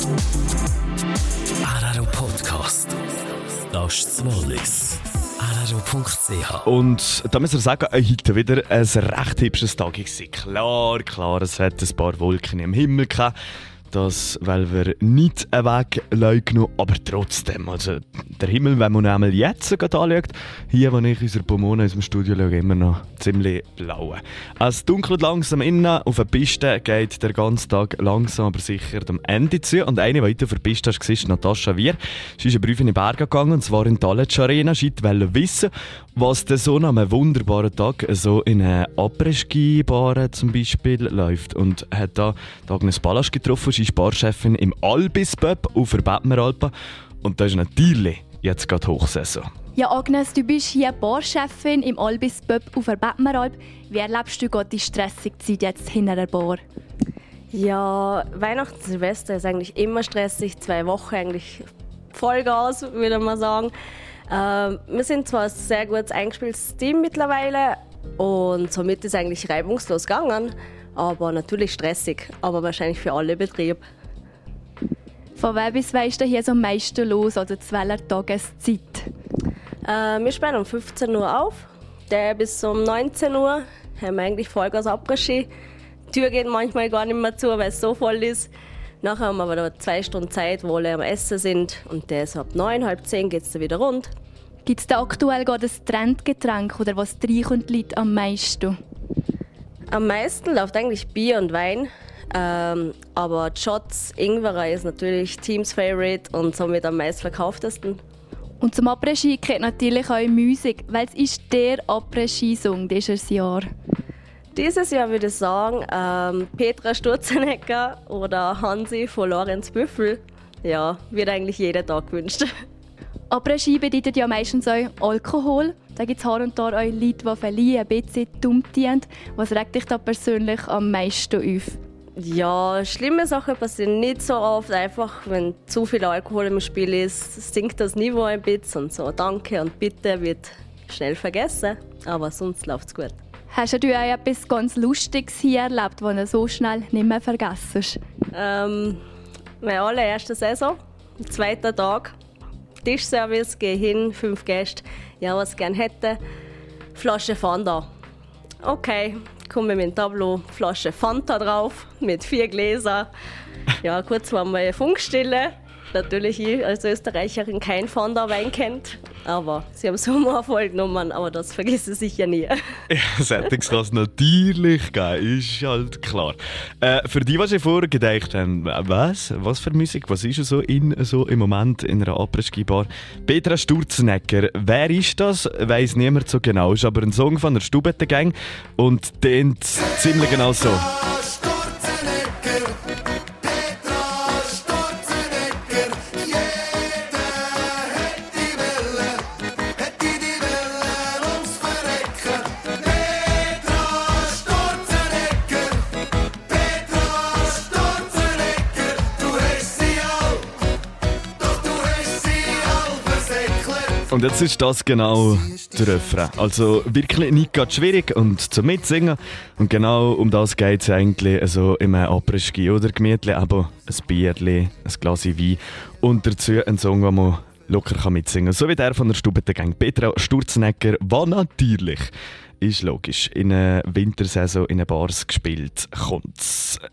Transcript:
Araro Podcast. Das ist das Wallis. Araro.ch. Und da müssen wir sagen, heute wieder ein recht hübsches Tag war. Klar, es hat ein paar Wolken im Himmel gehabt. Das, weil wir nicht einen Weg genommen, aber trotzdem. Also der Himmel, wenn man einmal jetzt anschaut, hier, wo ich unsere Pomona in unserem Studio schaue, immer noch ziemlich blau. Es dunkelt langsam innen, auf der Piste geht der ganze Tag langsam aber sicher am Ende zu. Und eine, die heute auf der Piste war, ist Natascha Wier. Sie ist einen Brief in die Berge gegangen, und zwar in die Taletsch Arena. Sie wollte wissen, was denn so an einem wunderbaren Tag so in einer Après-Ski-Bar zum Beispiel läuft. Und hat da Agnes Balasch getroffen. Sie ist Barchefin im Albis-Pub auf der Bettmeralpe. Und das ist natürlich jetzt gerade Hochsaison. Ja, Agnes, du bist hier Barchefin im Albis-Pub auf der Bettmeralp. Wie erlebst du gerade die stressige Zeit jetzt hinter der Bar? Ja, Weihnachten, Silvester ist eigentlich immer stressig. 2 Wochen eigentlich Vollgas, würde man sagen. Wir sind zwar ein sehr gut eingespieltes Team mittlerweile und somit ist eigentlich reibungslos gegangen, aber natürlich stressig, aber wahrscheinlich für alle Betriebe. Von wer bis wann ist hier so am meisten los, also zu welcher Tageszeit? Wir spielen um 15 Uhr auf, bis um 19 Uhr haben wir eigentlich Vollgas abgeschickt. Die Tür geht manchmal gar nicht mehr zu, weil es so voll ist. Nachher haben wir aber 2 Stunden Zeit, wo alle am Essen sind. Und das ab 9, halb 10 geht es dann wieder rund. Gibt es da aktuell gerade ein Trendgetränk oder was reinkommt die Leute am meisten? Am meisten läuft eigentlich Bier und Wein. Aber Shots, Ingwer ist natürlich Teams Favorite und somit am meistverkauftesten. Und zum Après-Ski gehört natürlich auch Musik. Welches ist der Après-Ski-Song dieses Jahr? Dieses Jahr würde ich sagen, Petra Sturzenegger oder Hansi von Lorenz Büffel. Ja, wird eigentlich jeden Tag gewünscht. Après-Ski bedeutet ja meistens auch Alkohol. Da gibt es hier und da auch Leute, die verliehen, ein bisschen dumm tun. Was regt dich da persönlich am meisten auf? Ja, schlimme Sachen passieren nicht so oft. Einfach, wenn zu viel Alkohol im Spiel ist, sinkt das Niveau ein bisschen. Und so Danke und Bitte wird schnell vergessen. Aber sonst läuft es gut. Hast du auch etwas ganz Lustiges hier erlebt, das du so schnell nicht mehr vergisst? Meine allererste Saison, 2. Tag. Tischservice, gehe hin, 5 Gäste. Ja, was ich gerne hätte. Flasche Fanta. Okay, komme mit dem Tableau, Flasche Fanta drauf, mit 4 Gläsern. Ja, kurz waren wir Funkstille. Natürlich ich als Österreicherin kein Fanta-Wein kennt. Aber sie haben es humorvoll genommen, aber das vergesse ich sicher nie. Ja, Settings kann es natürlich geben, ist halt klar. Für die, die sich vorher gedacht haben, was für Musik, was ist so im Moment in einer Après-Ski-Bar? Petra Sturzenegger, wer ist das? Weiss niemand so genau. Ist aber ein Song von der Stubete-Gang und tönt ziemlich genau so. Und jetzt ist das genau der Refrain. Also wirklich nicht gerade schwierig und zum Mitsingen. Und genau um das geht es eigentlich also im Après-Ski oder gemütlich, aber ein Bierchen, ein Glas Wein und dazu ein Song, den man locker mitsingen kann. So wie der von der Stubete-Gang Petra Sturzenegger, der natürlich, ist logisch, in einer Wintersaison in den Bars gespielt kommt.